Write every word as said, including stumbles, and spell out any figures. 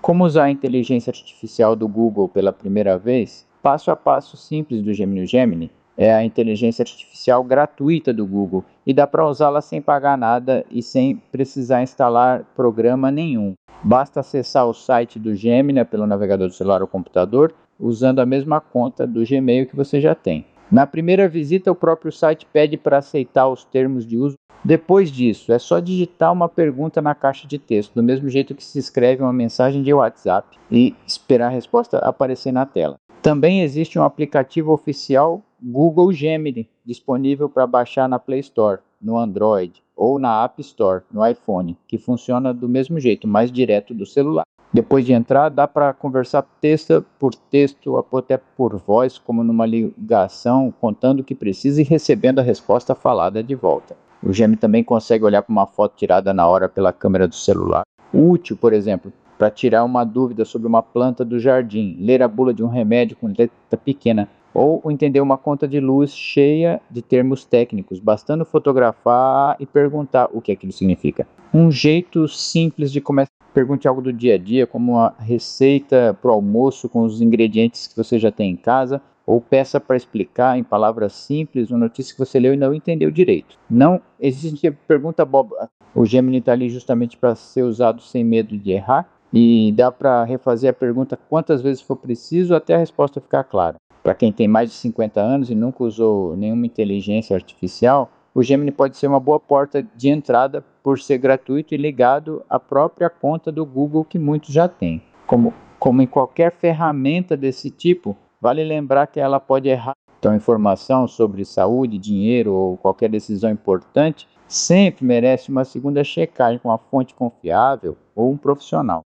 Como usar a inteligência artificial do Google pela primeira vez? Passo a passo simples do Gemini. Gemini é a inteligência artificial gratuita do Google e dá para usá-la sem pagar nada e sem precisar instalar programa nenhum. Basta acessar o site do Gemini pelo navegador do celular ou computador, usando a mesma conta do Gmail que você já tem. Na primeira visita, o próprio site pede para aceitar os termos de uso. Depois disso, é só digitar uma pergunta na caixa de texto, do mesmo jeito que se escreve uma mensagem de WhatsApp, e esperar a resposta aparecer na tela. Também existe um aplicativo oficial Google Gemini, disponível para baixar na Play Store, no Android, ou na App Store, no iPhone, que funciona do mesmo jeito, mais direto do celular. Depois de entrar, dá para conversar texto por texto, ou até por voz, como numa ligação, contando o que precisa e recebendo a resposta falada de volta. O Gemini também consegue olhar para uma foto tirada na hora pela câmera do celular. Útil, por exemplo, para tirar uma dúvida sobre uma planta do jardim, ler a bula de um remédio com letra pequena, ou entender uma conta de luz cheia de termos técnicos, bastando fotografar e perguntar o que aquilo significa. Um jeito simples de começar. Pergunte algo do dia a dia, como uma receita para o almoço com os ingredientes que você já tem em casa, ou peça para explicar em palavras simples uma notícia que você leu e não entendeu direito. Não existe pergunta boba. O Gemini está ali justamente para ser usado sem medo de errar, e dá para refazer a pergunta quantas vezes for preciso até a resposta ficar clara. Para quem tem mais de cinquenta anos e nunca usou nenhuma inteligência artificial, o Gemini pode ser uma boa porta de entrada por ser gratuito e ligado à própria conta do Google que muitos já têm. Como, como em qualquer ferramenta desse tipo, vale lembrar que ela pode errar. Então, informação sobre saúde, dinheiro ou qualquer decisão importante sempre merece uma segunda checagem com uma fonte confiável ou um profissional.